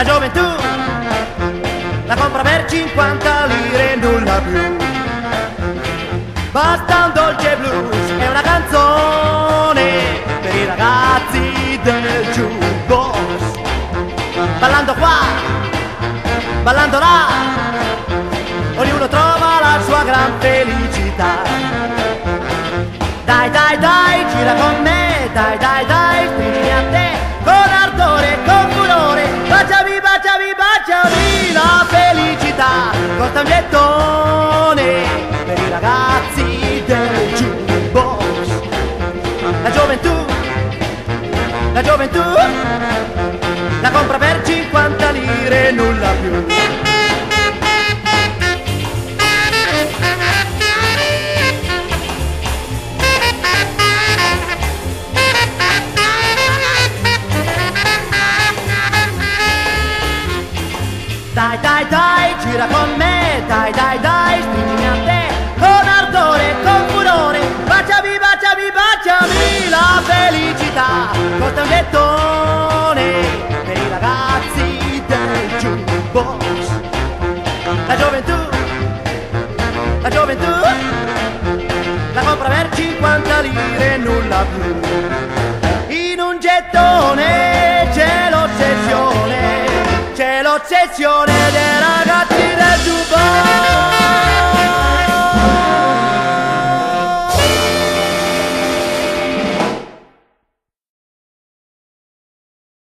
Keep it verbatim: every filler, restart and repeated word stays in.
La gioventù la compra per cinquanta lire e nulla più. Basta un dolce blues, è una canzone per i ragazzi del jukebox. Ballando qua, ballando là, ognuno trova la sua gran felicità. Dai, dai, dai, gira con me, dai, dai, dai, stringimi a te, con ardore, con furore, baciami, baciami, baciami, la felicità costa un gettone per i ragazzi del jukebox. La gioventù, la gioventù, la compra per cinquanta lire e nulla più. Dai, dai, dai, gira con me, dai, dai, dai, stringimi a te, con ardore, con furore, baciami, baciami, baciami, la felicità costa un gettone per i ragazzi del jukebox. La gioventù, la gioventù, la compra per cinquanta lire e nulla più. In un gettone c'è l'ossessione, c'è l'ossessione del